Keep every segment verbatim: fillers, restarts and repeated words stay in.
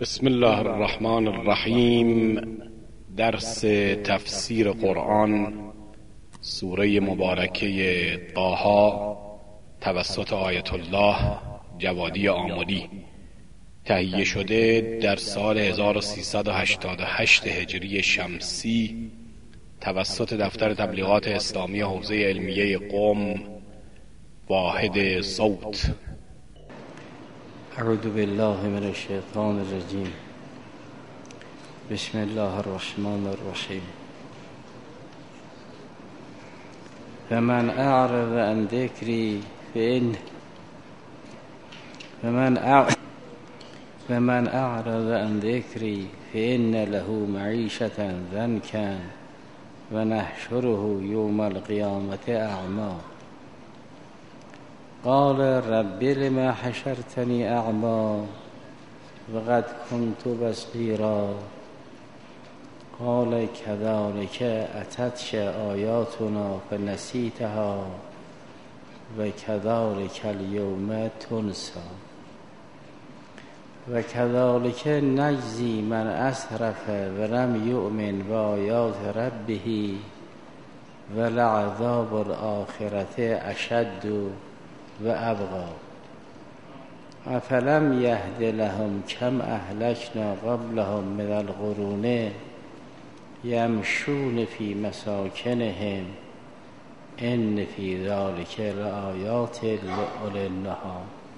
بسم الله الرحمن الرحیم. درس تفسیر قرآن سوره مبارکه طه توسط آیت الله جوادی آملی، تهیه شده در سال هزار و سیصد و هشتاد و هشت هجری شمسی توسط دفتر تبلیغات اسلامی حوزه علمیه قم، واحد صوت. اعوذ بالله من الشیطان الرجیم. بسم الله الرحمن الرحیم. فمن اعرض عن ذکری فإن فمن اعرض فمن اعرض عن ذکری فإن له معیشة ضنکا ونحشره یوم القیامة اعمی. قال رب لما حشرتني أعمى وقد كنت بصيرا قال كذلك أتتك آياتنا فنسيتها وكذلك اليوم تنسى وكذلك نجزي من أسرف ولم يؤمن بآيات ربه ولعذاب الآخرة أشد و ابقا. افلم یهد لهم کم اهلکنا قبلهم من القرون یمشون فی مساکنهم ان فی ذلک لآیات لأولی النهی.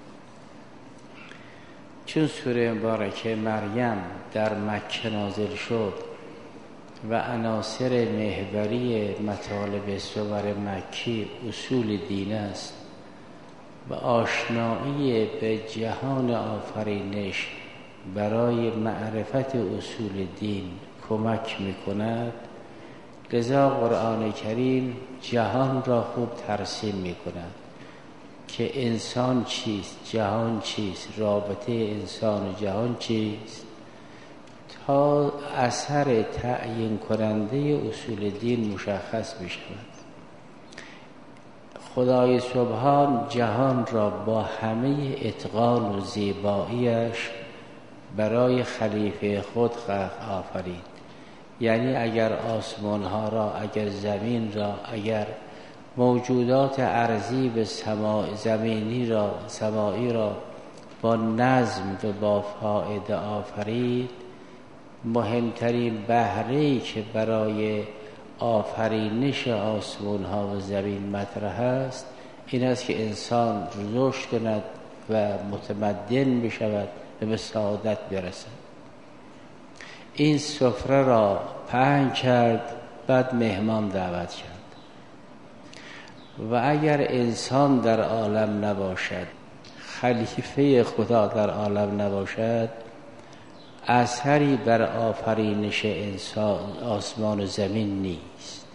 چون سوره مبارکه مریم در مکه نازل شد و عناصر محوری مطالب سور مکی اصول دین است و آشنایی به جهان آفرینش برای معرفت اصول دین کمک می‌کند، لذا قرآن کریم جهان را خوب ترسیم می‌کند که انسان چیست، جهان چیست، رابطه انسان و جهان چیست، تا اثر تعیین کننده اصول دین مشخص بشود. خدای سبحان جهان را با همه اتقان و زیباییش برای خلیفه خود خلق آفرید. یعنی اگر آسمان ها را، اگر زمین را، اگر موجودات ارضی به سما زمینی را سمایی را با نظم و با فائده آفرید، مهمترین بهره‌ای که برای آفرینش آسمان ها و زمین مطرح است این است که انسان رشد کند و متمدن بشود و به سعادت برسد. این سفره را پهن کرد، بعد مهمان دعوت کرد. و اگر انسان در عالم نباشد، خلیفه خدا در عالم نباشد، اثری بر آفرینش انسان آسمان و زمین نیست.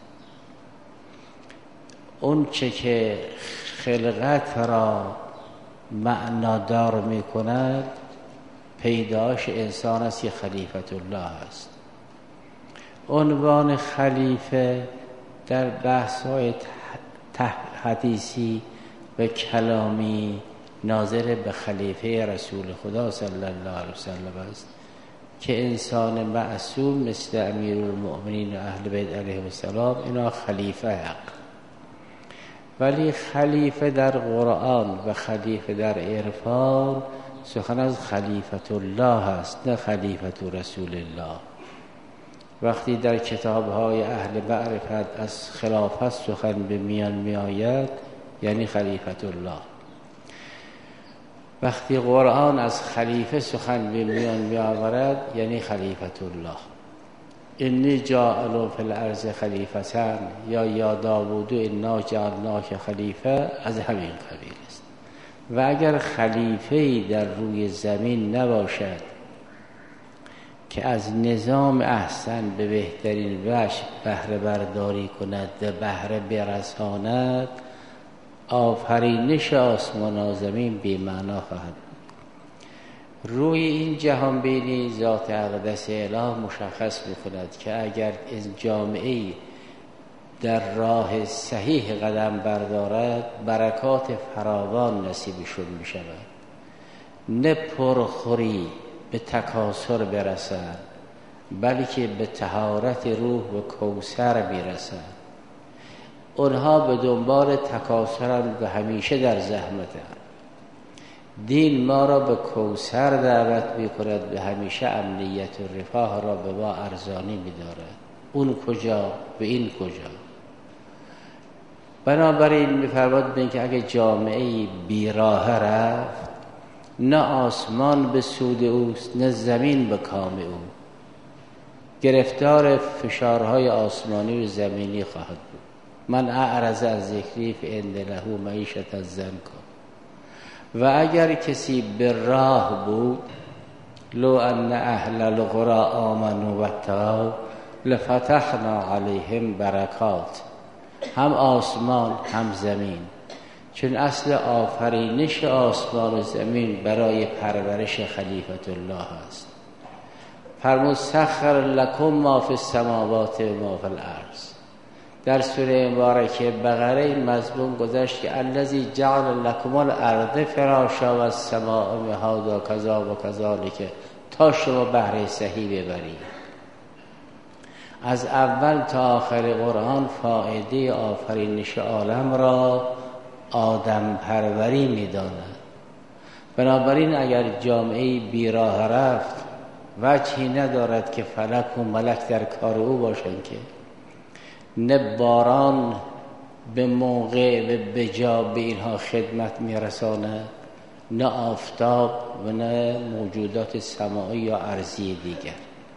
اون چه که خلقت را معنادار می کند پیداش انسان است که خلیفت الله است. عنوان خلیفه در بحث‌های حدیثی و کلامی ناظر به خلیفه رسول خدا صلی الله علیه وسلم است که انسان معصوم مثل امیرالمؤمنین و اهل بیت علیهم السلام اینا خلیفه حق. ولی خلیفه در قرآن و خلیفه در عرفان سخن از خلیفت الله است، نه خلیفت رسول الله. وقتی در کتاب‌های اهل معرفت از خلافت سخن به میان می آید یعنی خلیفت الله. وقتی قرآن از خلیفه سخن به میان می آورد یعنی خلیفت الله. انی جاعل فی الارض خلیفتن یا یا داوود انا جعلناک خلیفه از همین قبیل است. و اگر خلیفه‌ای در روی زمین نباشد که از نظام احسن به بهترین وجه بهره برداری کند و بهره برساند، آفرینش آسمان و زمین بی معنا خواهد. روی این جهان بینی ذات اقدس اله مشخص می‌کند که اگر این جامعه در راه صحیح قدم بردارد برکات فراوان نصیبشون می‌شود. نه پرخوری به تکاثر برسند، بلکه به طهارت روح و کوثر میرسند. اونها به دنبال تکاثرند و همیشه در زحمتند. دین ما را به کوثر دعوت می‌کند، به همیشه امنیت و رفاه را به ما ارزانی می‌دارد. اون کجا و این کجا؟ بنابراین می‌فرماید به اینکه اگه جامعه بیراه رفت، نه آسمان به سود اوست نه زمین به کام او، گرفتار فشارهای آسمانی و زمینی خواهد بود. من اعرض از ذکری فإن له معیشة ضنکا. و اگر کسی به راه بود، لو ان اهل القرى آمنوا واتقوا لفتحنا علیهم برکات، هم آسمان هم زمین، چون اصل آفرینش آسمان و زمین برای پرورش خلیفت الله است. فرمود سخر لکم ما فی السماوات و ما فی الارض. در سوره مبارکه بقره این مضمون گذشت که الذی جعل لکم الارض فراشا و السماء مهادا کذا و کذالک، تا شما بهره صحیح ببرید. از اول تا آخر قرآن فائده آفرینش عالم را آدم پروری می داند. بنابراین اگر جامعه بیراه رفت، وجهی ندارد که فلک و ملک در کار او باشند، که نه باران به موقع و به جا به اینها خدمت می رساند، نه آفتاب و نه موجودات سماعی یا ارضی دیگر.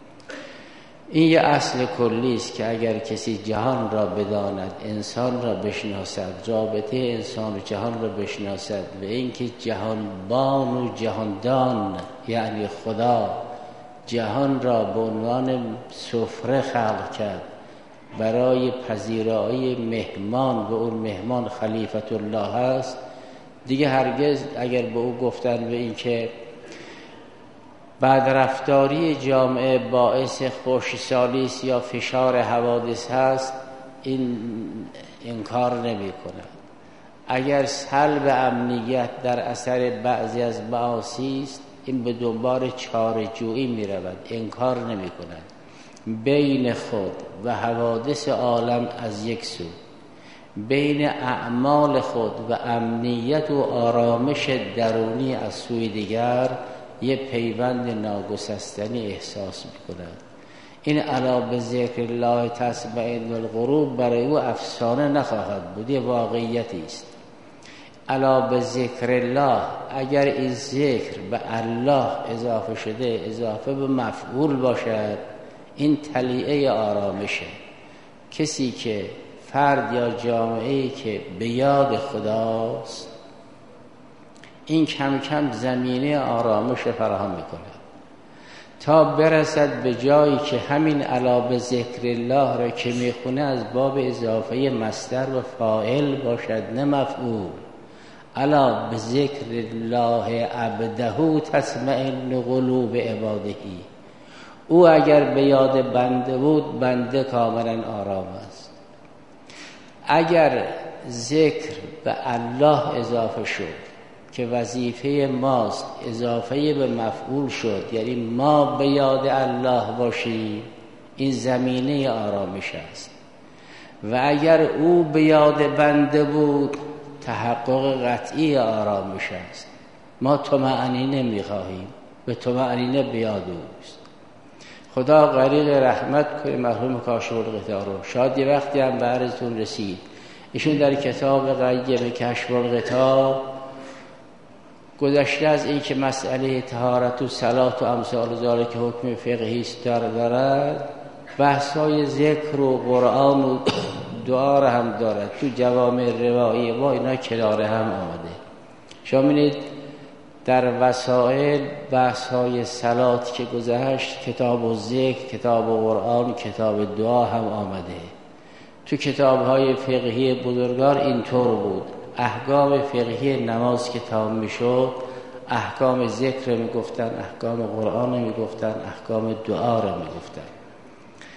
این یه اصل کلی است که اگر کسی جهان را بداند، انسان را بشناسد، رابطه انسان و جهان را بشناسد و اینکه جهانبان و جهاندان یعنی خدا جهان را به عنوان سفره خلق کرد برای پذیرایی مهمان و اون مهمان خلیفت الله است، دیگه هرگز اگر به او گفتن به این که بعد رفتاری جامعه باعث خشکسالی است یا فشار حوادث هست، این انکار نمی کند. اگر سلب امنیت در اثر بعضی از معاصی است، این به دنبال چاره‌جویی می رود، انکار نمی کند. بین خود و حوادث عالم از یک سو، بین اعمال خود و امنیت و آرامش درونی از سوی دیگر یه پیوند ناگسستنی احساس می‌کند. این الا به ذکر الله تطمئن القلوب برای او افسانه نخواهد بود، یه واقعیتی است. الا به ذکر الله، اگر این ذکر به الله اضافه شده، اضافه به مفعول باشد، این طلیعه آرامشه. کسی که فرد یا جامعه‌ای که به یاد خداست، این کم کم زمینه آرامش فراهم میکنه تا برسد به جایی که همین الا به ذکر الله را که میخونه از باب اضافه مصدر و فاعل باشد نه مفعول. الا به ذکر الله عبده تطمئن قلوب عباده. او اگر به یاد بنده بود، بنده کاملا آرام است. اگر ذکر به الله اضافه شد که وظیفه ماست، اضافه به مفعول شد، یعنی ما به یاد الله باشیم، این زمینه آرامش است. و اگر او به یاد بنده بود، تحقق قطعی آرامش است. ما طمأنینه می‌خواهیم، به طمأنینه به یاد اوست. خدا غریق رحمت کنه مرحوم کاشف الغطا رو. شاید یه وقتی هم به عرضتون رسید، ایشون در کتاب قیم کشف الغطا گذشته از این که مسئله طهارت و صلات و امثال ذالک که حکم فقهی است دارد، بحث‌های ذکر و قرآن و دعا را هم دارد. تو جوامع روایی با اینا کنار هم آمده. شما می‌بینید در وسائل بحث‌های صلات که گذشت، کتاب و ذکر، کتاب و قرآن، کتاب دعا هم آمده. تو کتاب‌های فقهی بزرگان اینطور بود. احکام فقهی نماز که تمام میشد، احکام ذکر رو میگفتن، احکام قرآن رو میگفتن، احکام دعا رو میگفتن.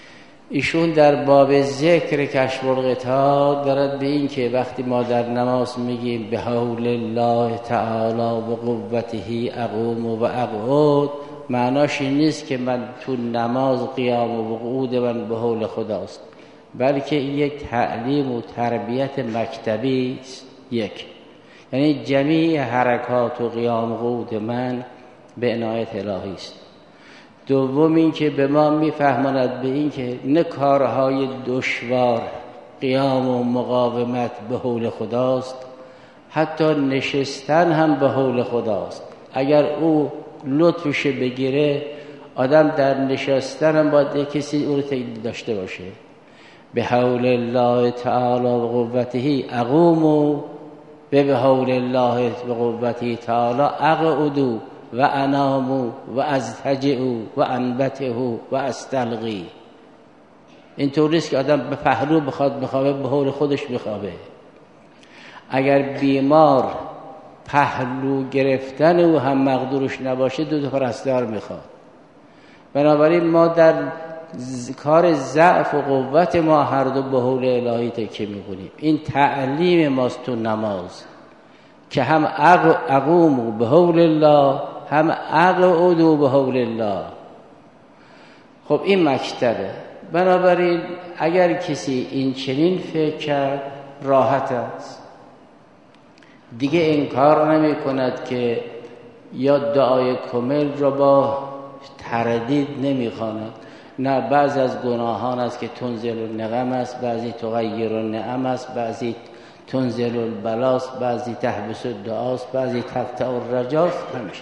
ایشون در باب ذکر کشف القطاع دارد به این که وقتی ما در نماز میگیم به حول الله تعالی و قوته اقوم و اقعد، معناش این نیست که من تو نماز قیام و قعود من به حول خداست، بلکه این یک تعلیم و تربیت مکتبی است. یک، یعنی جمیع حرکات و قیام و قعود من به عنایت الهی است. دوم این که به ما میفهماند به این که نه کارهای دشوار قیام و مقاومت به حول خداست، حتی نشستن هم به حول خداست. اگر او لطفش بگیره، آدم در نشستن هم باید کسی او رو تایید داشته باشه. به حول الله تعالی و قوته اقوم و به حول الله و قوته تعالی اقعدو و انامو و ازتجعو و انبتهو و استلقی. این طوریست که آدم به پهلو بخواد بخوابه، به حول خودش بخوابه. اگر بیمار پهلو گرفتن او هم مقدورش نباشه، دو تا پرستار میخواد. بنابراین ما در کار ضعف و قوت ما هر دو به حول الهی تکیه میکنیم. این تعلیم ماست تو نماز که هم اقوم به حول الله، هم اقعد به حول الله. خب این مکتبه. بنابراین اگر کسی این چنین فکر کرد، راحت است، دیگه انکار نمی کند که یا دعای کامل را با تردید نمی خواند. نه، بعض از گناهان است که تنزل النقم است، بعضی تغیر النعم است، بعضی تنزل البلاست، بعضی تحبس الدعاست، بعضی تقطع الرجاست. همیشه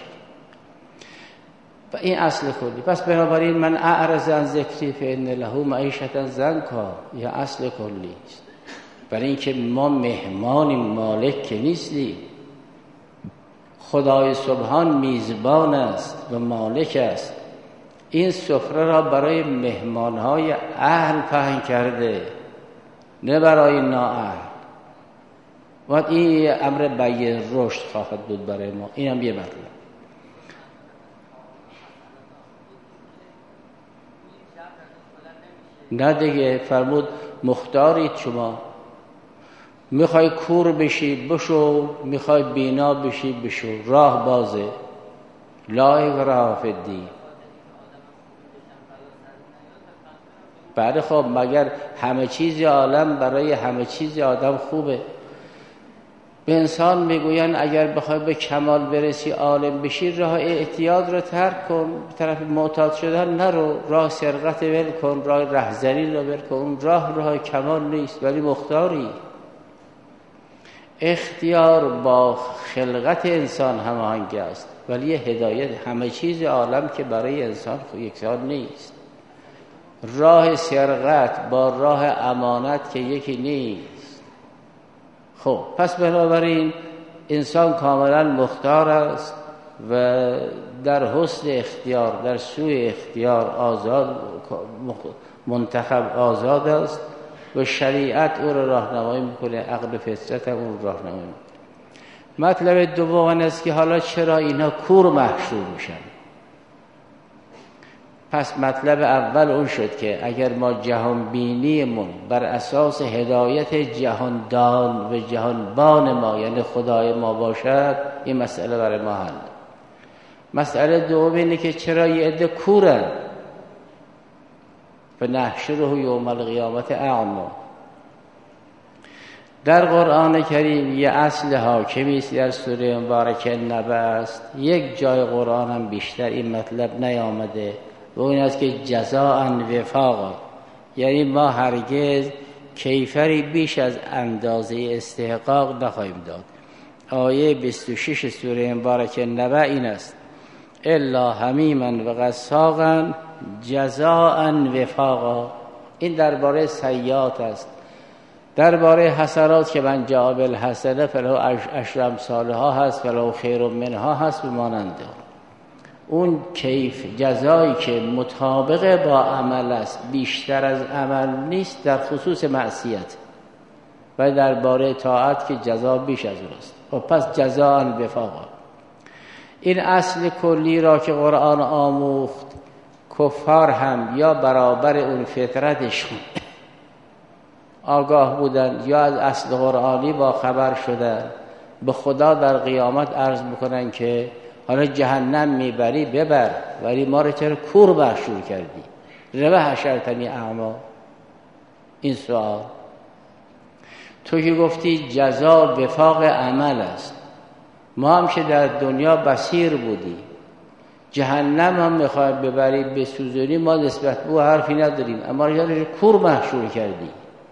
و این اصل کلی. پس بنابراین من اعرض عن ذکری فإن له معیشة ضنکا، یا اصل کلی است. برای اینکه ما مهمانیم، مالک که نیستیم. خدای سبحان میزبان است و مالک است. این سفره را برای مهمانهای اهل پهن کرده، نه برای نااهل. و این امر بین رشد خواهد بود برای ما. این هم یه مطلب. نه دیگه، فرمود مختارید شما. میخوای کور بشی بشو، میخوای بینا بشی بشو، راه بازه. لا اکراه فی الدین. بعد خب مگر همه چیز عالم برای همه چیز آدم خوبه؟ به انسان میگوین اگر بخوای به کمال برسی، عالم بشی، راه اعتیاد رو ترک کن، به طرف معتاد شدن نرو، راه سرقت ول کن، راه رهزنی رو ول کن. راه راه کمال نیست، ولی مختاری. اختیار با خلقت انسان هماهنگ است، ولی هدایت همه چیز عالم که برای انسان یکسان نیست. راه سرقت با راه امانت که یکی نیست. خب پس بنابراین انسان کاملا مختار است و در حسن اختیار، در سوی اختیار آزاد، منتخب آزاد است و شریعت او را راهنمایی میکنه، عقل فطرت هم او راهنمایی میکنه. مطلب دوم است که حالا چرا اینا کور محشور میشن؟ پس مطلب اول اون شد که اگر ما جهان بینیمون بر اساس هدایت جهاندان و جهانبان ما، یعنی خدای ما باشد، این مسئله برای ما حل. مسئله دوم اینه که چرا یه عده کورن؟ فنحشره یوم القیامت اعما. در قرآن کریم یه اصل حاکمی است در سوره مبارکه نبأ است. یک جای قرآن هم بیشتر این مطلب نیامده و اون است که جزاء وفاقا، یعنی ما هرگز کیفری بیش از اندازه استحقاق نخواهیم داد. آیه بیست و شش سوره مبارکه نبأ این است: الا حمیما و غساقا جزاء وفاقا. این درباره سیئات است. درباره حسنات که من جاء بالحسنه فله عشر امثالها هست، فله خیر منها هست و مانند اون کیف جزایی که مطابق با عمل است، بیشتر از عمل نیست در خصوص معصیت، و درباره طاعت که جزا بیش از اون است. و پس جزاء وفاقا. این اصل کلی را که قرآن آموخت کفار هم یا برابر اون فطرتشون آگاه بودن یا از اصل قرآنی با خبر شدن، به خدا در قیامت عرض میکنن که حالا جهنم میبری ببر، ولی ما رو چرا کور محشور کردی؟ ربه حشرتنی اعما. این سوال تو که گفتی جزا وفاق عمل است، ما هم که در دنیا بصیر بودی، جهنم هم میخوایم ببری بسوزونی، ما نسبت به حرفی نداریم، اما رو کور محشور کردی.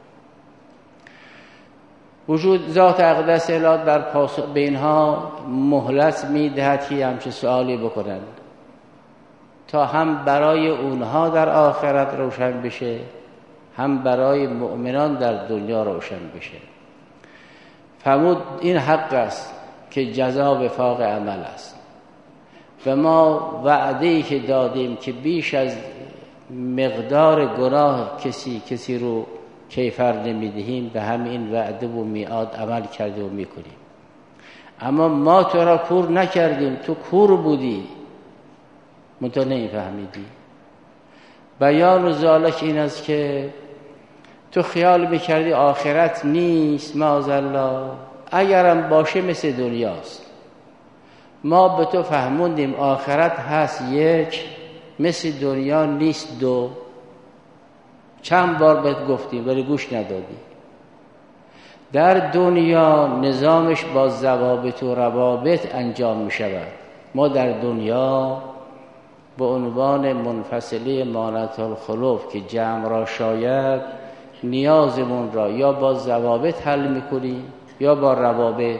وجود ذات اقدس الهی در پاسخ به اینها مهلت میدهد که همچه سوالی بکنند تا هم برای اونها در آخرت روشن بشه، هم برای مؤمنان در دنیا روشن بشه. فرمود این حق است که جزا وفاق عمل است و ما وعده‌ای که دادیم که بیش از مقدار گناه کسی کسی رو کیفر نمیدهیم، به همین وعده و میعاد عمل کرده و میکنیم. اما ما تو را کور نکردیم، تو کور بودی، منتها نمیفهمیدی. بیان و ذالک این است که تو خیال میکردی آخرت نیست، معاذالله، اگرم باشه مثل دنیاست. ما به تو فهموندیم آخرت هست یک، مثل دنیا نیست دو. چند بار بهت گفتیم ولی گوش ندادی. در دنیا نظامش با ضوابط و روابط انجام می شود. ما در دنیا به عنوان منفصله مانعة الخلوف که جمع را شاید، نیازمون را یا با ضوابط حل میکنیم یا با روابط.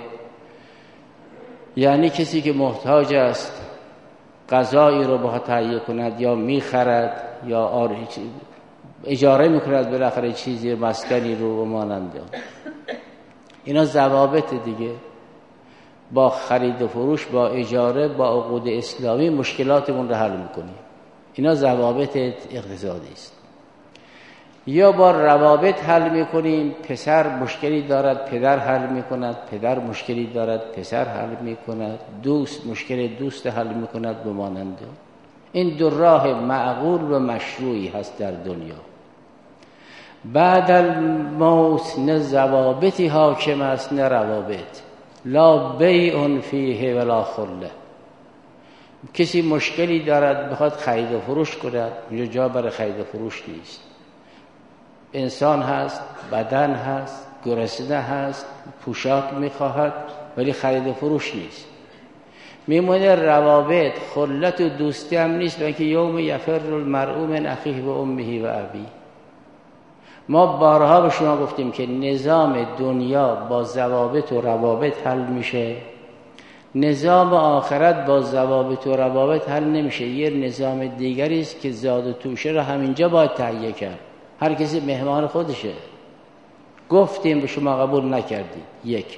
یعنی کسی که محتاج است غذایی رو باید تهیه کند یا میخرد یا آر... اجاره میکند بالاخره چیزی مسکنی رو و مانند اینا ضوابط دیگه. با خرید و فروش، با اجاره، با عقود اسلامی مشکلاتمون رو حل میکنیم. اینا ضوابط اقتصادی است. یا با روابط حل میکنیم، پسر مشکلی دارد پدر حل میکند، پدر مشکلی دارد پسر حل میکند، دوست مشکل دوست حل میکند به مانند. این دو راه معقول و مشروعی هست در دنیا. بعد الموت نه ضوابطی حاکم است نه روابط. لا بیع فیه ولا خله. کسی مشکلی دارد بخواد خرید و فروش کند، اینجا جا برای خرید و فروش نیست. انسان هست، بدن هست، گرسنه هست، پوشاک میخواهد، ولی خرید و فروش نیست. میمونه روابط، خلت و دوستی هم نیست، بلکه یوم یفر المرء من اخیه و امه و ابیه. ما بارها به شما گفتیم که نظام دنیا با ضوابط و روابط حل میشه، نظام آخرت با ضوابط و روابط حل نمیشه. یه نظام دیگری است که زاد و توشه را همینجا باید تهیه کرد. هر کسی مهمان خودشه. گفتیم به شما قبول نکردید. یک،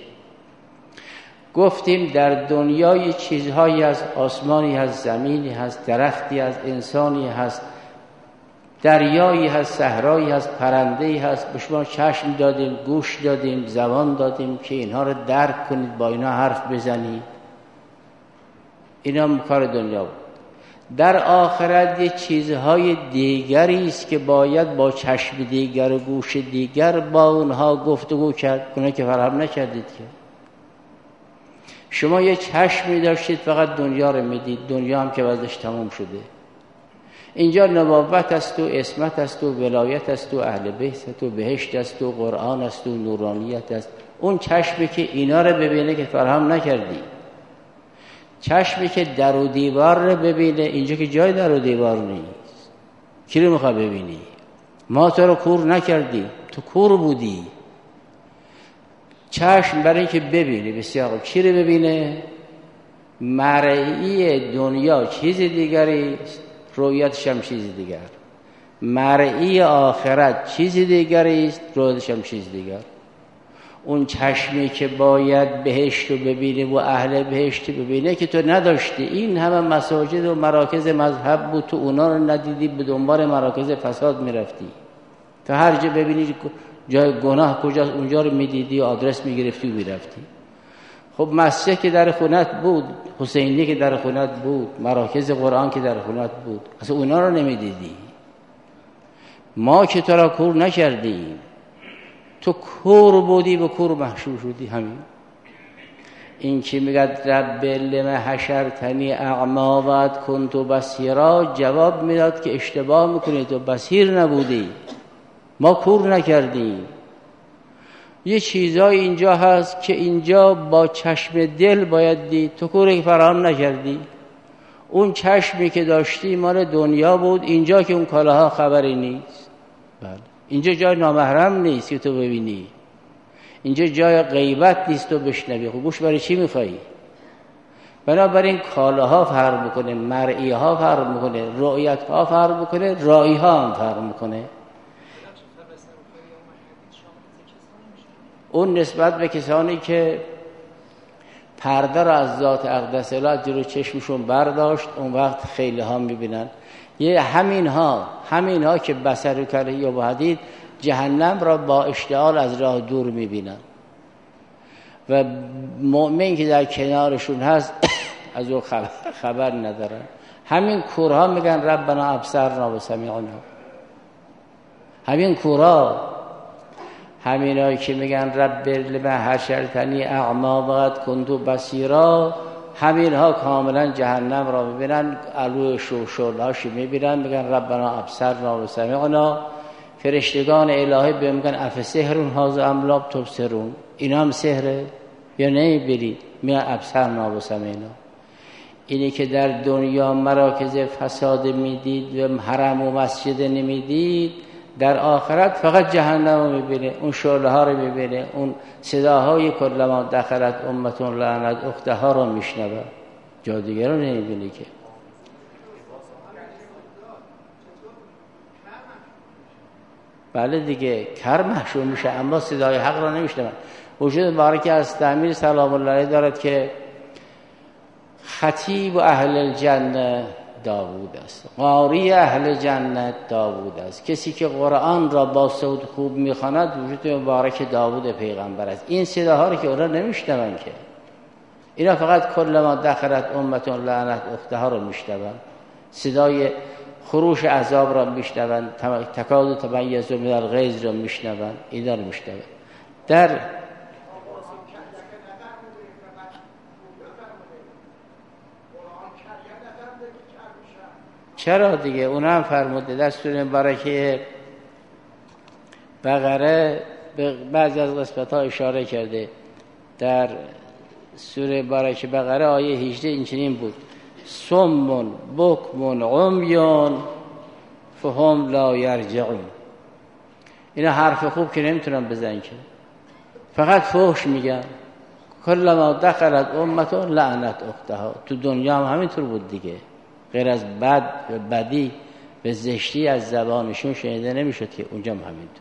گفتیم در دنیای چیزهایی هست، آسمانی هست، زمینی هست، درختی هست، انسانی هست، دریایی هست، صحرایی هست، پرنده‌ای هست. به شما چشم دادیم، گوش دادیم، زبان دادیم که اینها رو درک کنید، با اینا حرف بزنید. اینا کار دنیا بود. در آخرت یه چیزهای دیگری است که باید با چشم دیگر و گوش دیگر با اونها گفتگو کرد. اونها که فراهم نکردید که. شما یه چشمی داشتید فقط دنیا رو میدید، دنیا هم که وضعش تموم شده. اینجا نبوت است و عصمت است و ولایت است و اهل بیت است و بهشت است و قرآن است و نورانیت است. اون چشمی که اینا رو ببینه که فراهم نکردی، چشمی که در و دیوار رو ببینه، اینجا که جای در و دیوار نیست. کی رو میخوای ببینی؟ ما تو رو کور نکردی، تو کور بودی. چشم برای اینکه ببینی، بسیار خوب. چی رو ببینه؟ مرئی دنیا چیز دیگری است، رویتش هم چیز دیگر. مرئی آخرت چیز دیگری است، رویتش هم چیز دیگر. اون چشمی که باید بهشت رو ببینه و اهل بهشت ببینه که تو نداشتی. این همه مساجد و مراکز مذهب بود، تو اونا رو ندیدی، به دنبال مراکز فساد میرفتی. تا هر جا ببینی جای گناه کجاست اونجا رو میدیدی، آدرس میگرفتی و میرفتی. خب مسجد که در خونت بود، حسینی که در خونت بود، مراکز قرآن که در خونت بود، اصلا اونا رو نمیدیدی. ما که تو را کور نکردیم، تو کور بودی به کور محشور شدی. همین این که میگد رب لم حشرتنی اعما و کنت بصیرا، جواب میداد که اشتباه میکنی، تو بصیر نبودی، ما کور نکردیم. یه چیزای اینجا هست که اینجا با چشم دل باید دید، تو کور فراهم نکردی. اون چشمی که داشتی مال دنیا بود، اینجا که اون کالاها خبری نیست. بله. اینجا جای نامحرم نیست که تو ببینی، اینجا جای غیبت نیست تو بشنوی. خب گوش برای چی میخوایی؟ بنابراین کالاها فرق میکنه، مرئی ها فرق میکنه، رؤیت ها فرق میکنه، رایی ها هم فرق میکنه. اون نسبت به کسانی که پرده را از ذات اقدس الهی جلو چشمشون برداشت، اون وقت خیلی ها میبینن. یه همین ها همین ها که بصر کرده یا بحدید جهنم را با اشتعال از راه دور میبینن و مؤمن که در کنارشون هست از او خبر, خبر ندارن. همین کورها میگن ربنا ابصرنا و سمعنا. همین کورها، همین هایی که میگن رب لم حشرتنی اعما و کنت بصیرا، همین ها کاملا جهنم را میبینن، علو شوشول هاشی میبینن، میگن ربنا ابصرنا و سمعنا. فرشتگان الهی به میگن افسحرون هذا ام لا تبصرون، اینا هم سحره یا نمیبینید؟ میگن ابصرنا و سمعنا. اینی که در دنیا مراکز فساد میدید و حرم و مسجد نمیدید، در آخرت فقط جهنم رو میبینه، اون شعله ها رو میبینه، اون صداهای کلما دخلت امتون لعنت اختها رو میشنوه، جا دیگر رو نمیبینه که. بله دیگه، کر محشور میشه اما صدای حق را نمیشنوه. وجود مبارک از تعمیر سلام الله علیه دارد که خطیب و اهل الجنه داوود است، قاری اهل جنت داوود است. کسی که قرآن را با صوت خوب میخواند وجود مبارک داوود پیغمبر است. این صداها رو که اونا نمیشنون که، اینا فقط کلما دخلت امتون لعنت اختها رو میشنون، صدای خروش عذاب را میشنون، تکاد تمیز من الغیظ را میشنون، اینا رو میشنون. در چرا دیگه اونا هم فرموده در سوره مبارکه بقره به بعضی از قسمت ها اشاره کرده. در سوره مبارکه بقره آیه هجده اینچنین بود: صم بکم عمی فهم لا یرجعون. اینا حرف خوب که نمیتونن بزنن که، فقط فحش میگن. کلما دخلت امتون لعنت اختها. تو دنیا هم همینطور بود دیگه، غیر از بد و بدی و زشتی از زبانشون شنیده نمیشد که اونجا هم همینطور.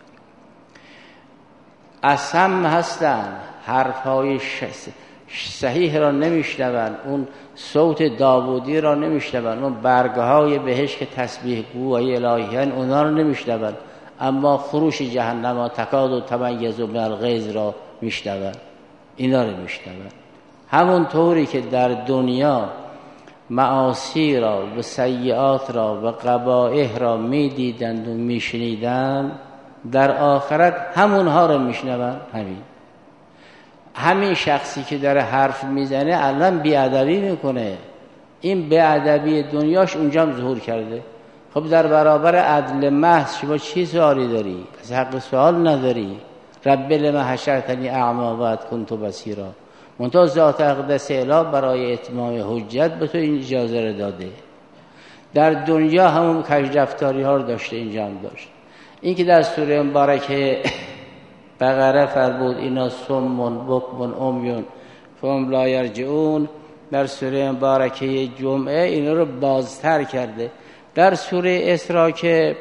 اصم هستن، حرفهای صحیح را نمیشنون، اون صوت داوودی را نمیشنون، اون برگهای بهش که تسبیح گوهای الهیان اونا را نمیشنون، اما خروش جهنم و تکاد و تمیز من الغیظ را میشنون، اینا را میشنون. همون طوری که در دنیا معاصی را و سیئات را و قبائح را میدیدند و میشنیدند، در آخرت همونها را میشنوند. همین همین شخصی که داره حرف میزنه الان بیادبی میکنه، این بیادبی دنیاش اونجا هم ظهور کرده. خب در برابر عدل محض شما چی سوالی داری؟ از حق سوال نداری. رب لم حشرتنی اعما و کنت بصیرا. منتها ذات اقدس الهی برای اتمام حجت به تو این اجازه رو داده. در دنیا همون کژرفتاری ها رو داشته، اینجا هم داشت. این که در سوره مبارکه بقره فرمود اینا صم بکم عمی فهم لا یرجعون، در سوره مبارکه جمعه اینا رو بازتر کرده. در سوره اسراء که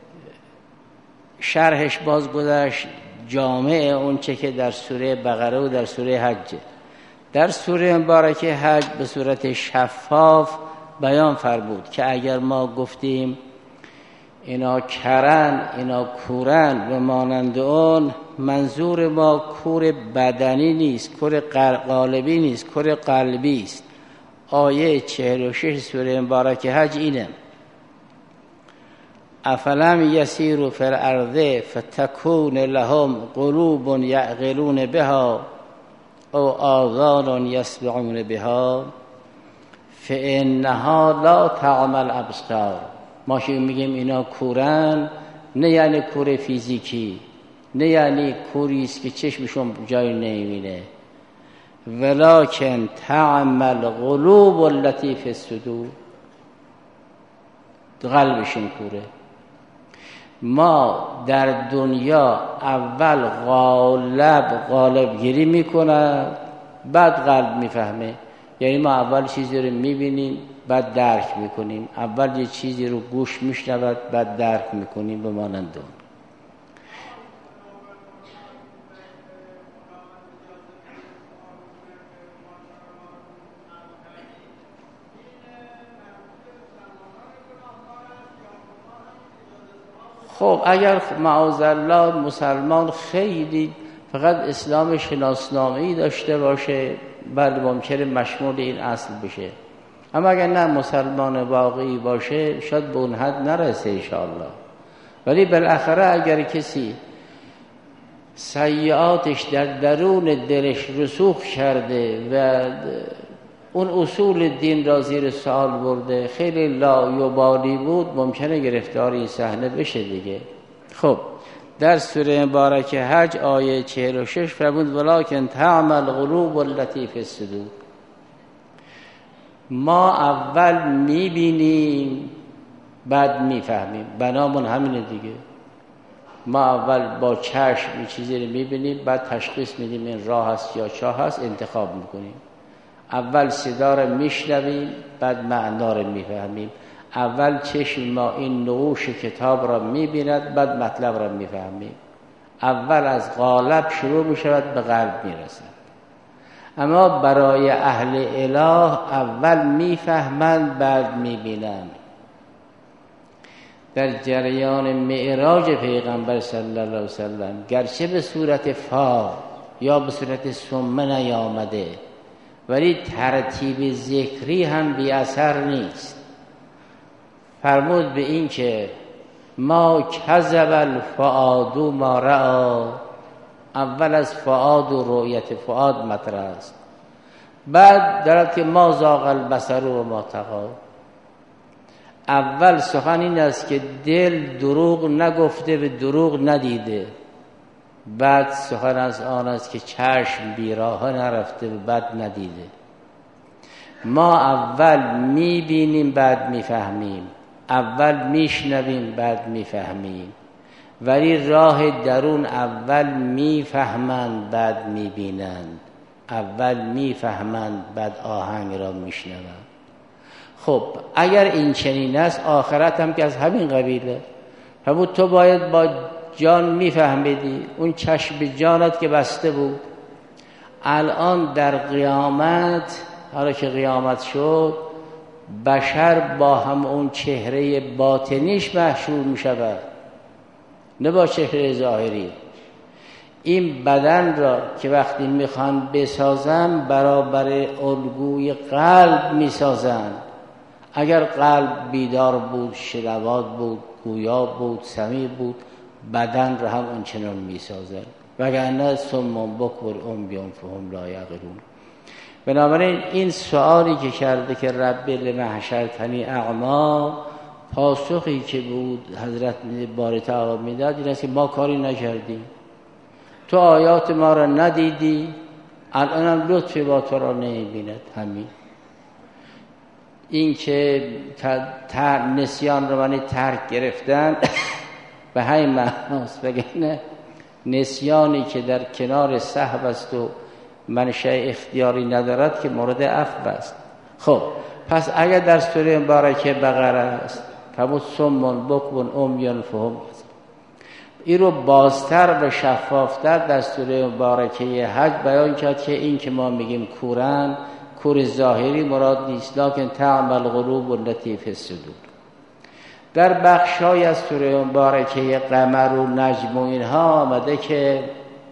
شرحش باز گذشت جامع اون چه که در سوره بقره و در سوره حج. در سوره مبارکه حج به صورت شفاف بیان فرمود که اگر ما گفتیم اینا کرن، اینا کورن و مانند اون. منظور ما کور بدنی نیست، کور قالبی نیست، کور قلبی است. آیه چهل و شش سوره مبارکه حج اینه: افلم یسیروا فی الارض فتکون لهم قلوب یعقلون بها او آذان یسمعون بها فانها لا تعمی الابصار. ما که میگیم اینا کورن، نه یعنی کور فیزیکی، نه یعنی کوری است که چشمشون جای نمیبینه، ولکن تعمی القلوب التي فی الصدور، قلبشون کوره. ما در دنیا اول غالب غالب گیری میکنه، بعد قلب میفهمه. یعنی ما اول چیزی رو میبینیم بعد درک میکنیم، اول یه چیزی رو گوش میشنود بعد درک میکنیم به مانند اون. خب اگر معاذالله مسلمان خیلی فقط اسلام شناسنامه‌ای داشته باشه، بله ممکنه مشمول این اصل بشه. اما اگر نه مسلمان واقعی باشه شاید به اون حد نرسه انشاءالله. ولی بالاخره اگر کسی سیئاتش در درون دلش رسوخ کرده و اون اصول دین را زیر سوال برده، خیلی لایبالی بود، ممکنه گرفتار این صحنه بشه دیگه. خب در سوره مبارکه حج آیه چهل و شش فرمود ولکن تعمی القلوب التي فی الصدور. ما اول میبینیم بعد میفهمیم، بنامون همینه دیگه. ما اول با چشم این چیزی رو میبینیم، بعد تشخیص میدیم این راه هست یا چاه هست، انتخاب میکنیم. اول صدا رو میشنویم بعد معنا رو میفهمیم. اول چشم ما این نقوش کتاب را میبیند بعد مطلب را میفهمیم. اول از قالب شروع میشود به قلب میرسد. اما برای اهل اله اول میفهمند بعد میبینند. در جریان معراج پیغمبر صلی الله علیه وسلم گرچه به صورت فا یا به صورت سمه نیامده، ولی ترتیب ذکری هم بی اثر نیست. فرمود به این که ما کذب الفؤاد ما رأى، اول از فؤاد و رؤیت فؤاد مطرح است، بعد دارد که ما زاغ البصر و ما طغی. اول سخن این است که دل دروغ نگفته به دروغ ندیده، بعد سخن از آن است که چشم بیراه نرفته و بعد ندیده. ما اول میبینیم بعد میفهمیم، اول میشنویم بعد میفهمیم، ولی راه درون اول میفهمند بعد میبینند، اول میفهمند بعد آهنگ را میشنوند. خب اگر این چنین است آخرت هم که از همین قبیله. فرمود تو باید با جان میفهمیدی، اون چشم جانت که بسته بود. الان در قیامت، حالا که قیامت شد، بشر با هم اون چهره باطنیش محشور می شود، نه با چهره ظاهری. این بدن را که وقتی میخوان بسازن برابر الگوی قلب میسازن. اگر قلب بیدار بود، شنواد بود، گویا بود، سمیع بود، بدن را هم اونچنان میسازن. وگرنه صم بکم عمیٌ فهم لا یعقلون. بنابراین این سوالی که کرده که رب لم حشرتنی اعمی، پاسخی که بود حضرت باری تعالی میداد این است که ما کاری نکردیم، تو آیات ما را ندیدی، الان هم لطف با تو را نمیبیند. همین این که تر نسیان رو معنی ترک گرفتن به همین معناست، بگه نسیانی که در کنار سهو است و منشأ اختیاری ندارد که مورد عفو است. خب پس اگر در سوره مبارکه بقره است فرمود صم بکم عمیٌ فهم، این رو بازتر و شفافتر در سوره مبارکه حج بیان کرد که این که ما میگیم کورن، کور ظاهری مراد نیست، لکن تعمی القلوب التي فی الصدور. در بخشای از سوره مبارکه قمر و نجم و اینها آمده که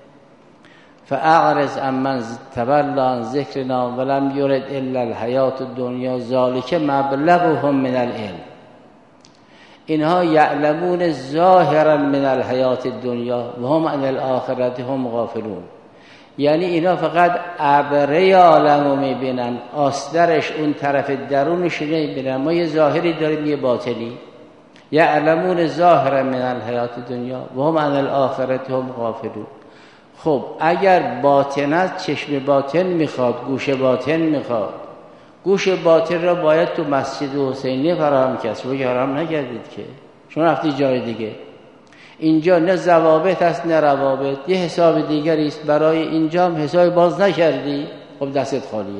فاعرض عمن تولى عن ذکرنا ولم یرد الا الحیات الدنیا ذلک مبلغهم من العلم. اینها یعلمون ظاهرا من الحیات الدنیا و هم عن الاخرة هم غافلون. یعنی اینا فقط عبره عالم رو میبینن، آسترش اون طرف درونش نمیبینن. ما یه ظاهری داریم یه باطنی. یعلمون ظاهرا من الحیات الدنیا و هم عن الاخرة هم غافلون. خب اگر باطن است، چشم باطن میخواد، گوش باطن میخواد. گوش باطن را باید تو مسجد حسینی فراهم کرد. شما حرام نکردید که، شما رفتی جای دیگه. اینجا نه ضوابط است نه روابط، یه حساب دیگری است. برای اینجا هم حساب باز نکردی، خب دستت خالیه.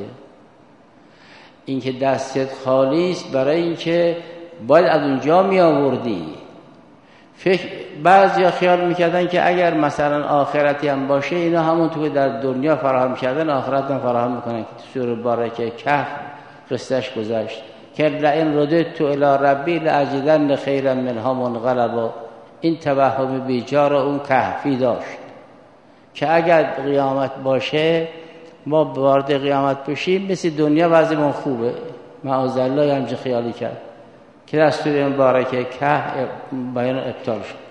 این که دستت خالی است برای اینکه باید از اونجا می آوردی. فکر بعضیا خیال میکردن که اگر مثلا آخرتی هم باشه اینا همون تو در دنیا فراهم کردن آخرت هم فراهم میکنن. که تو سوره مبارکه کهف قصهش گذشت که لئن رددت الی ربی لاجدن خیرا منها منقلبا. این توهم بیجار اون کهفی داشت که اگر قیامت باشه ما وارد قیامت بشیم مثل دنیا وضعمون خوبه. معاذالله همچه خیالی کرد که در سوره مبارکه کهف بیان ابطال شد.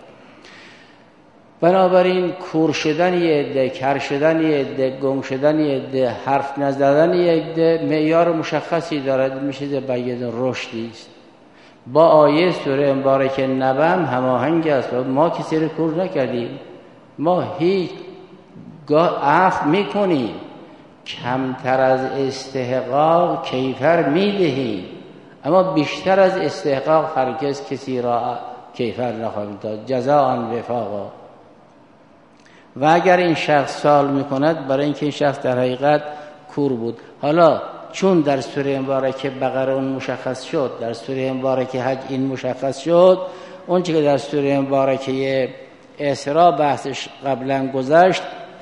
بنابراین کور شدن یه عده، کر شدن یه عده، گم شدن یه عده، حرف نزدن یه عده معیار مشخصی دارد، میشه بیان رشدی است. با آیه سوره مبارکه نبم هماهنگ است. ما کسی رو کور نکردیم، ما هیچ گاه عفو میکنیم، کمتر از استحقاق کیفر میدهیم، اما بیشتر از استحقاق هرگز کسی را کیفر نخواهیم داد. جزاء وفاقا. و اگر این شخص سوال میکند برای اینکه این شخص در حقیقت کور بود. حالا چون در سوره مبارکه بقره اون مشخص شد، در سوره مبارکه حج این مشخص شد، اون چیزی که در سوره مبارکه اسراء بحثش قبلا گذشت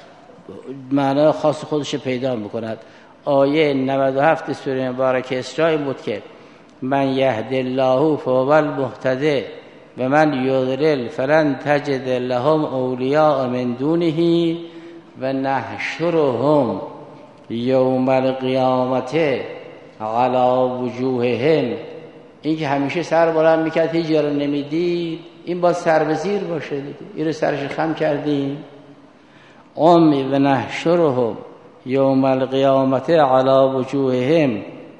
معنی خاص خودش پیدا میکند. آیه نود و هفت سوره مبارکه اسراء بود که من یهد الله فهو المهتدی و من یضلل فلن تجد لهم اولیاء من دونه و نحشرهم یوم القیامت علی وجوههم. این که همیشه سر بلند میکرد هیچ جا رو نمیدید، این باید سر به زیر باشه دیگه. این رو سرش خم کردیم. امی و نحشرهم یوم القیامت علی وجوههم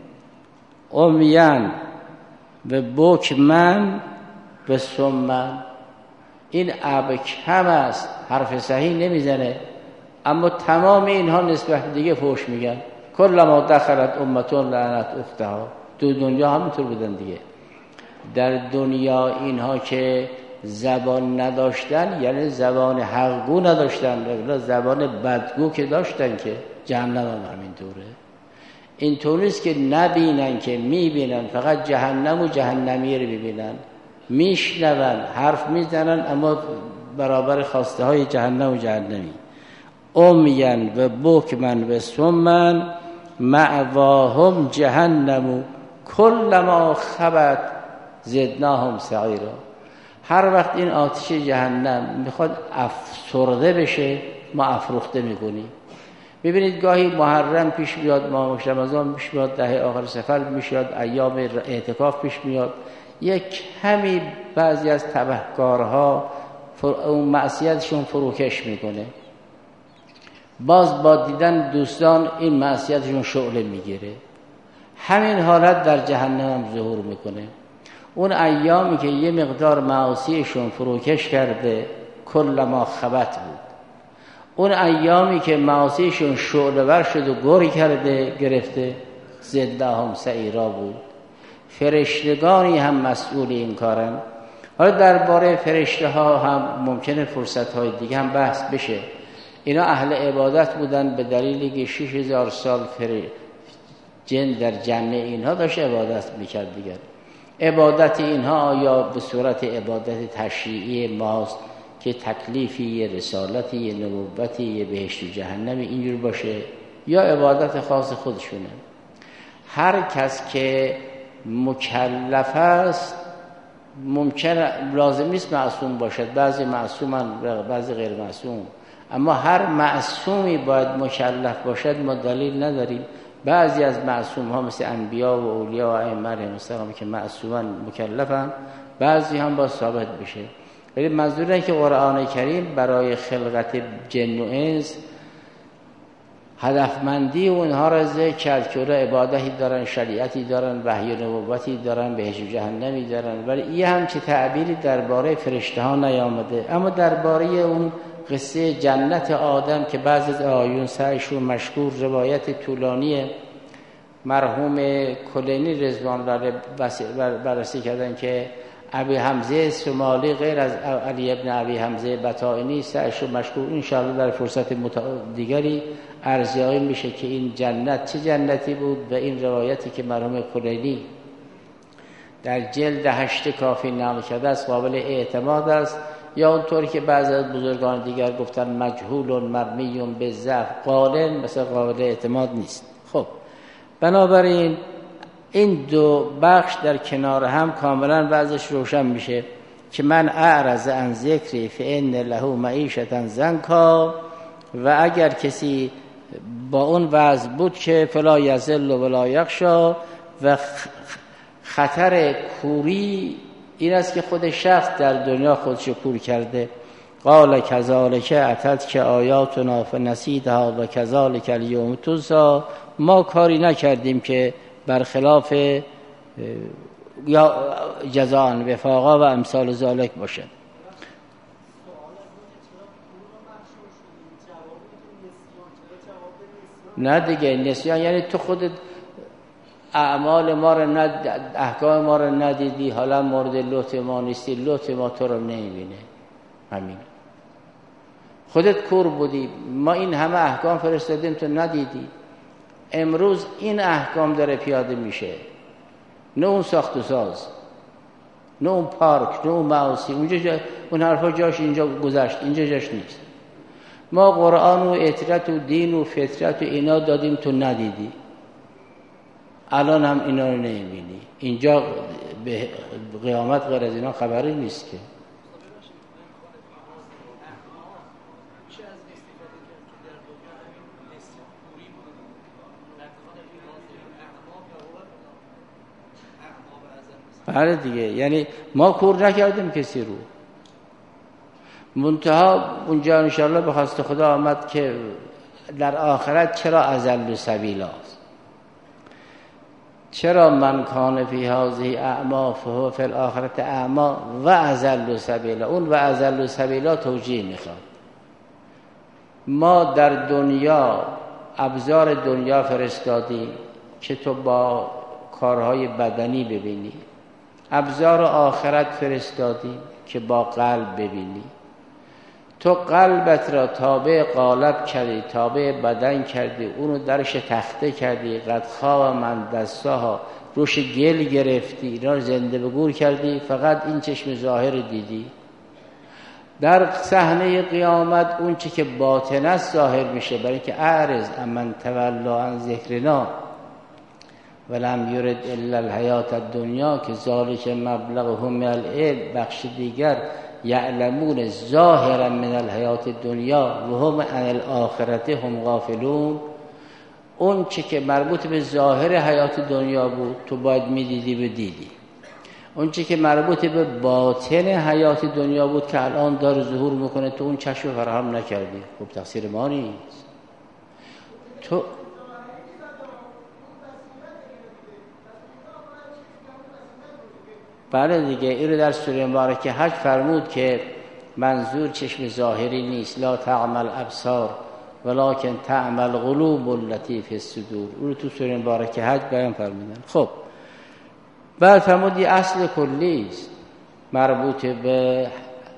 امیان و بکمن و سمن. این اب کم است، حرف صحیح نمیزنه، اما تمام اینها نسبت دیگه فوش میگن. کلما دخلت امتون لعنت اختها. تو دنیا همینطور بودن دیگه. در دنیا اینها که زبان نداشتن یعنی زبان حقگو نداشتن، زبان بدگو که داشتن که جهنم هم همینطوره. این طوریست که نبینن که میبینن، فقط جهنم و جهنمی رو ببینن، میشنون حرف میزنن اما برابر خواسته های جهنم و جهنمی. امین و بکمن و سمن مأواهم جهنم کلما خبت زدناهم سعیرا. هر وقت این آتش جهنم میخواد افسرده بشه ما افروخته میکنیم. ببینید گاهی محرم پیش میاد، ماه رمضان پیش میاد، دهه آخر سفر میشد، ایام اعتکاف پیش میاد، یک کمی بعضی از تبهکارها اون معصیتشون فروکش میکنه، باز با دیدن دوستان این معصیتشون شعله میگیره. همین حالت در جهنم هم ظهور میکنه. اون ایامی که یه مقدار معاصیشون فروکش کرده کلما خبت بود، اون ایامی که معاصیشون شعله ور شد و گوری کرده گرفته زدناهم سعیرا بود. فرشتگانی هم مسئول این کارن. حالا درباره فرشته ها هم ممکنه فرصت های دیگه هم بحث بشه. اینا اهل عبادت بودن به دلیلی که شش هزار سال جن در جنه اینها داشت عبادت میکرد دیگر. عبادت اینها آیا به صورت عبادت تشریعی ماست که تکلیفی یه رسالتی یه نبوتی یه بهشت و جهنم اینجور باشه، یا عبادت خاص خودشونه؟ هر کس که مکلف است ممکن لازم نیست معصوم باشد، بعضی معصومن بعضی غیر معصوم، اما هر معصومی باید مکلف باشد ما دلیل نداریم. بعضی از معصوم ها مثل انبیا و اولیا و ائمه علیهم السلام که معصومن مکلفن، بعضی هم با ثابت بشه. ولی منظور اینه که قرآن کریم برای خلقت جن و انس هدفمندی اونها را ذکر کرد که اونها عبادتی دارن، شریعتی دارن، وحی و نبوتی دارن، بهشت و جهنمی دارن، ولی این هم چه تعبیری درباره فرشته ها نیامده. اما درباره اون قصه جنت آدم که بعضی از آیون سعیشون مشکور، روایت طولانی مرحوم کلینی رضوان الله بررسی کردن که ابی حمزه سمالی غیر از علی ابن ابی حمزه بطائنی سعیشون مشکور. انشاءالله در فرصت دیگری ارزیابی میشه که این جنت چه جنتی بود و این روایتی که مرحوم کلینی در جلد هشت کافی نقل کرده است قابل اعتماد است، یا اونطوری که بعضی از بزرگان دیگر گفتن مجهول مرمی به ضعف قالن، مثلا قابل اعتماد نیست. خب بنابراین این دو بخش در کنار هم کاملا وضعش روشن میشه که من اعرض عن ذکری فان له معیشة ضنکا، و اگر کسی با اون وضع بود که فلا یذل ولا یخشا، و خطر کوری این است که خود شخص در دنیا خودشو کور کرده. قال کذالک اتت که آیاتنا فنسیتها و کذالک الیوم تنسی، ما کاری نکردیم که برخلاف یا جزاء وفاقا و امثال ذالک باشه. نه دیگه نسیان یعنی تو خودت اعمال ما رو ند... احکام ما رو ندیدی، حالا مورد لطف ما نیستی، لطف ما تو رو نمیبینه. همین خودت کور بودی، ما این همه احکام فرستادیم تو ندیدی. امروز این احکام داره پیاده میشه، نه اون ساخت و ساز، نه اون پارک، نه اون معاصی، اونجا جا... اون حرفا جاش اینجا گذشت، اینجا جاش نیست. ما قرآن و اطرت و دین و فطرت و اینا دادیم تو ندیدی، الان هم اینا رو نمیبینی. اینجا به قیامت غیر از اینا خبری نیست که. بله دیگه، یعنی ما کور نکردیم کسی رو. منتها اونجا انشاءالله به خواست خدا آمد که در آخرت چرا اضل سبیلا است، چرا من کان فی هذه اعما فهو فی الاخرة اعما و اضل سبیلا. اون و اضل سبیلا توجیه میخواد. ما در دنیا ابزار دنیا فرستادیم که تو با کارهای بدنی ببینی، ابزار آخرت فرستادیم که با قلب ببینی. تو قلبت را تابع قالب کردی، تابع بدن کردی، اونو درش تخته کردی، قد خواب من دستاها روش گل گرفتی، اینا رو زنده به گور کردی، فقط این چشم ظاهر دیدی. در صحنه قیامت اون چی که باطن است ظاهر میشه، برای که اعرض امن تولا عن ذکرنا ولم یرد الا الحیات الدنیا که ذالک مبلغهم من العلم. بخش دیگر یعلمون ظاهرا من الحیات الدنیا و هم عن الاخرة هم غافلون. اون چی که مربوط به ظاهر حیات دنیا بود تو باید میدیدی بدیدی، اون چی که مربوط به باطن حیات دنیا بود که الان داره ظهور میکنه تو اون چشم فراهم نکردی. خب تقصیر ما نیست. تو بله دیگه، این رو در سوره مبارکه حج فرمود که منظور چشم ظاهری نیست، لا تعمل ابصار ولکن تعمل قلوب التي فی الصدور. اون رو تو سوره مبارکه حج بیان فرمودن. خب بعد فرمودی اصل کلی است، مربوط به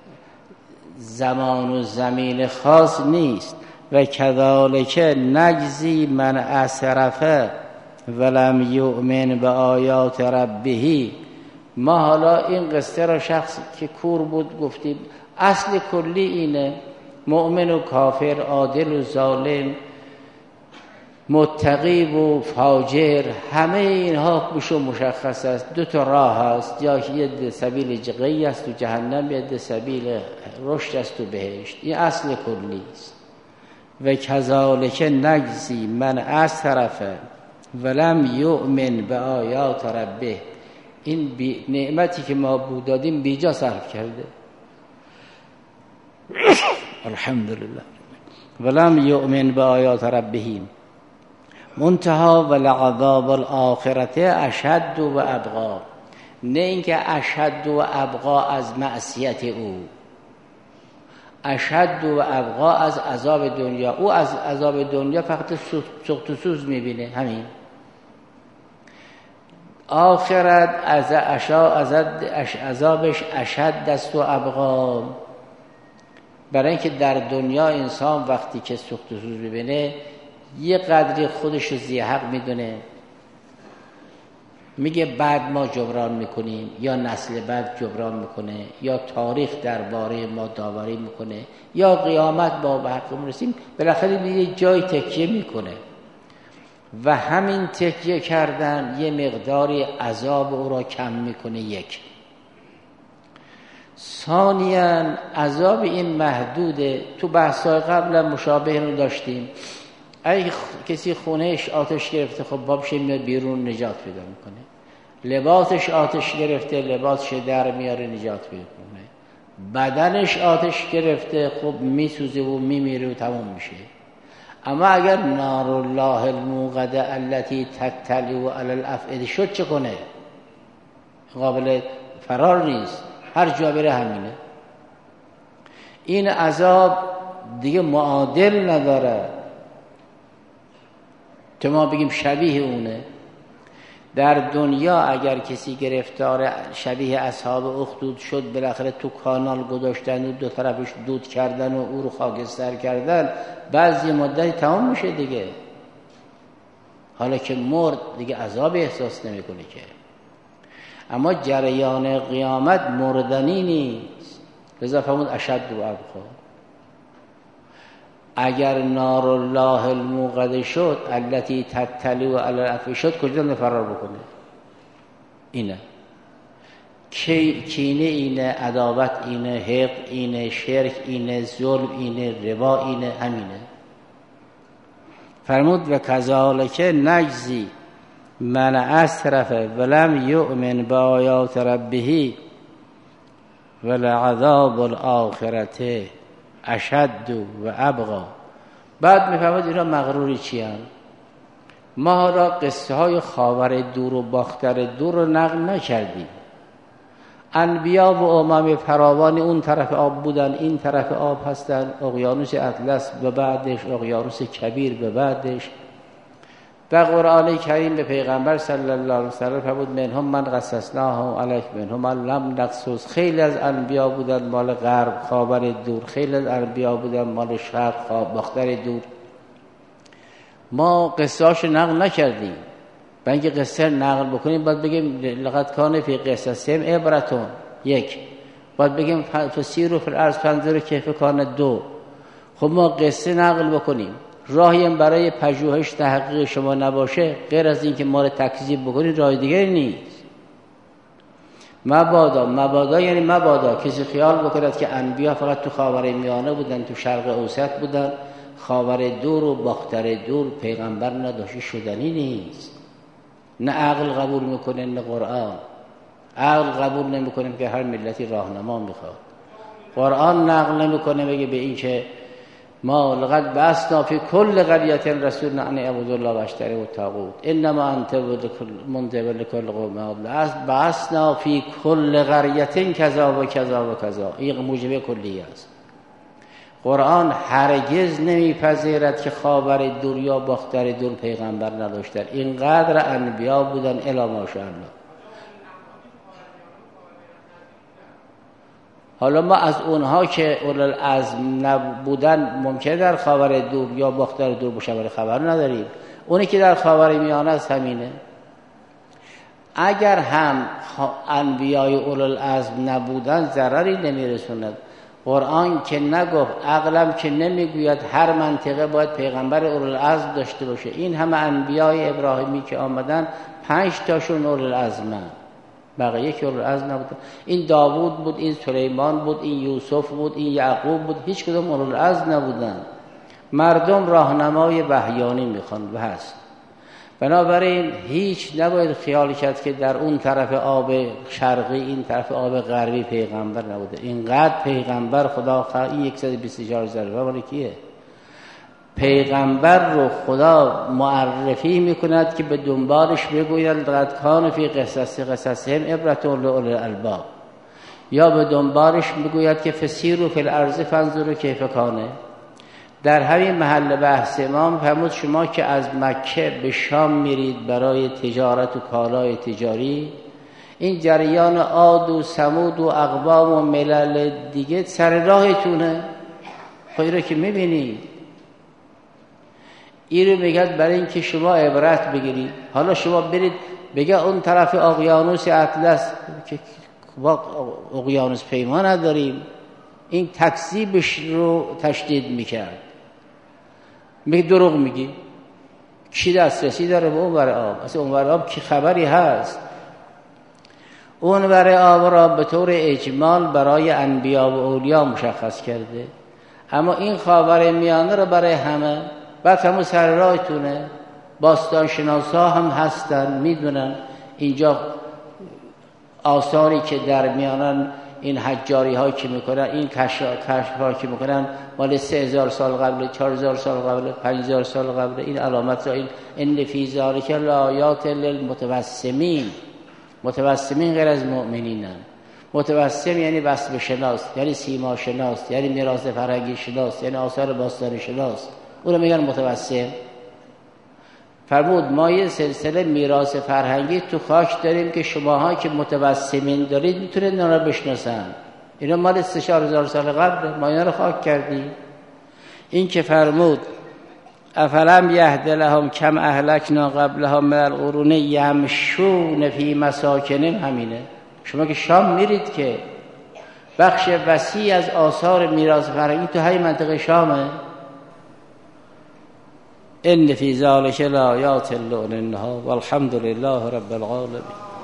زمان و زمین خاص نیست. و کذالک نجزی من اسرف ولم یؤمن به آیات ربه. ما حالا این قصه را شخص که کور بود گفتیم اصل کلی اینه، مؤمن و کافر، عادل و ظالم، متقی و فاجر، همه اینها بشو مشخص است. دو تا راه است، یا یه سبیل جقی است تو جهنم، یا سبیل رشد است تو بهشت. این اصل کلی است. و کذالک نجزی من اسرف ولم یؤمن به آیات ربه. این بی نعمتی که ما بود دادیم بیجا صرف کرده. الحمدلله. ولم یؤمن به آیات ربه منتها ولعذاب الاخرته اشد و ابقا. نه اینکه اشد و ابقا از معصیت او، اشد و ابقا از عذاب دنیا. او از عذاب دنیا فقط سوخت و سوز میبینه، همین. آخرت از عذابش اشد است و ابقا. برای اینکه در دنیا انسان وقتی که سوخت و سوز ببینه یه قدری خودش رو ذی حق میدونه، میگه بعد ما جبران میکنیم، یا نسل بعد جبران میکنه، یا تاریخ درباره ما داوری میکنه، یا قیامت با به حق میرسیم. بالاخره یه جای تکیه میکنه و همین تکیه کردن یه مقداری عذاب او را کم میکنه. یک. ثانیاً عذاب این محدوده. تو بحث‌های قبل مشابه رو داشتیم. اگه کسی خونهش آتش گرفته، خب بابش میاد بیرون نجات پیدا میکنه. لباسش آتش گرفته، لباسش در میاره نجات پیدا میکنه. بدنش آتش گرفته، خب میسوزه و میمیره و تمام میشه. اما اگر نار الله الموقده التي تطلع علی الافئده شد چه کنه؟ قابل فرار نیست، هر جا بره همینه. این عذاب دیگه معادل نداره که ما بگیم شبیه اونه. در دنیا اگر کسی گرفتار شبیه اصحاب اخدود شد، بالاخره تو کانال گذاشتن و دو طرفش دود کردن و او رو خاکستر کردن، بعضی مدتی تمام میشه دیگه. حالا که مرد دیگه عذاب احساس نمیکنه که. اما جریان قیامت مردنی نیست، لذا فرمود اشد و ابقا. اگر نار الله الموقده شد التي تطلع علی الافئده شد، کجا فرار بکنه؟ اینه کینه، اینه عداوت، اینه حقد، اینه شرک، اینه ظلم، اینه ربا، اینه همینه. فرمود و کذالک نجزی من اسرف ولم یؤمن بآیات ربه ولعذاب الاخرته اشد و ابقا. بعد میفهمد اینا مغروری چی هم؟ ما را قصه های خاور دور و باختر دور رو نقل نکردیم. انبیا و امم فراوان اون طرف آب بودن، این طرف آب هستن. اقیانوس اطلس به بعدش، اقیانوس کبیر به بعدش. در قرآن کریم به پیغمبر صلی الله علیه وسلم فرمود منهم من قصصناه علیک منهم من لم نقصص. خیلی از انبیا بودن مال غرب خاور دور، خیلی از انبیا بودن مال شرق باختر دور. ما قصه‌اشو نقل نکردیم. برای اینکه قصه نقل بکنیم باید بگیم لقد کان فی قصصهم عبرة. یک. باید بگیم فسیروا فی الارض فانظروا کیف کان. دو. خب ما قصه نقل بکنیم، راهی هم برای پژوهش تحقیق شما نباشه غیر از این که ما رو تکذیب بکنید راه دیگری نیست. مبادا مبادا یعنی مبادا کسی خیال بکند که انبیا فقط تو خاور میانه بودن، تو شرق اوسط بودن، خاور دور و باختر دور پیغمبر نداشته شدنی نیست. نه عقل قبول میکنه نه قرآن. عقل قبول نمیکنه که هر ملتی راهنما میخواد. قرآن نقل نمیکنه بگه به این که ما لقد بعثنا فی کل قریة رسولا ان اعبدوا الله واشتروا الطاغوت انما انت منذر لكل قوم بعثنا فی کل قریة کذا و کذا و کذا. این موجب کلی است. قرآن هرگز نمیپذیرد که خاور دور یا باختر دور پیغمبر نداشتن. اینقدر انبیا بودن الی ماشاءالله. حالا ما از اونها که اولوالعزم نبودن ممکنه در خاور دور یا باختر دور باشه خبر نداریم. اونی که در خاور میانه است همینه. اگر هم انبیای اولوالعزم نبودن ضرری نمیرسوند. قرآن که نگفت، عقلم که نمیگوید هر منطقه باید پیغمبر اولوالعزم داشته باشه. این همه انبیای ابراهیمی که آمدن پنج تاشون اولوالعزمن، بقیه که اولوالعزم نبودن. این داوود بود، این سلیمان بود، این یوسف بود، این یعقوب بود، هیچ کدوم اولوالعزم نبودن. مردم راهنمای وحیانی میخوان و هست. بنابراین هیچ نباید خیال کرد که در اون طرف آب شرقی این طرف آب غربی پیغمبر نبوده. اینقدر پیغمبر خدا خواهد، این صد و بیست و چهار ذره مال کیه؟ پیغمبر رو خدا معرفی میکند که به دنبالش بگوید لقد کان فی قصص قصصهم عبرة لأولی الالباب، یا به دنبالش بگوید که فسیروا فی الارض فانظروا کیف کان. در همین محل بحث امام فرمود شما که از مکه به شام میرید برای تجارت و کالای تجاری، این جریان عاد و ثمود و اقوام و ملل دیگه سر راهتونه، خودی رو که میبینید. این رو میگد برای اینکه شما عبرت بگیرید. حالا شما برید بگه اون طرف اقیانوس اطلس که با اقیانوس پیما نداریم، این تکذیبش رو تشدید میکرد. میگه دروغ میگی، کی دسترسی داره به اون ور آب؟ اصلا اون ور آب کی خبری هست؟ اون ور آب را به طور اجمال برای انبیا و اولیا مشخص کرده، اما این خاور میانه را برای همه. بعد همون سر راهتونه، باستان شناسا هم هستن میدونن اینجا آثاری که در میانن، این حجاری ها که میکنن، این کشف ها که میکنن مال سه هزار سال قبل، چهار هزار سال قبل، پنج هزار سال قبل. این علامت را این ان فی ذلک لآیات للمتوسمین. متوسمین غیر از مؤمنینن. متوسم یعنی وصف شناس، یعنی سیما شناس، یعنی میراث فرهنگی شناس، یعنی آثار باستانی شناس. اون رو میگن متوسم. فرمود ما یه سلسله میراث فرهنگی تو خاک داریم که شماها که متوسمین دارید میتونید اونا رو بشناسن. اینا مال سه چهار هزار سال قبل، ما اینا رو خاک کردیم. این که فرمود افلم یهد لهم کم اهلکنا قبلهم من القرون یمشون فی مساکنهم، همینه. شما که شام میرید که بخش وسیع از آثار میراث فرهنگی تو همین منطقه شامه. ان فی ذلک لآیات لأولی النهی والحمد لله رب العالمین.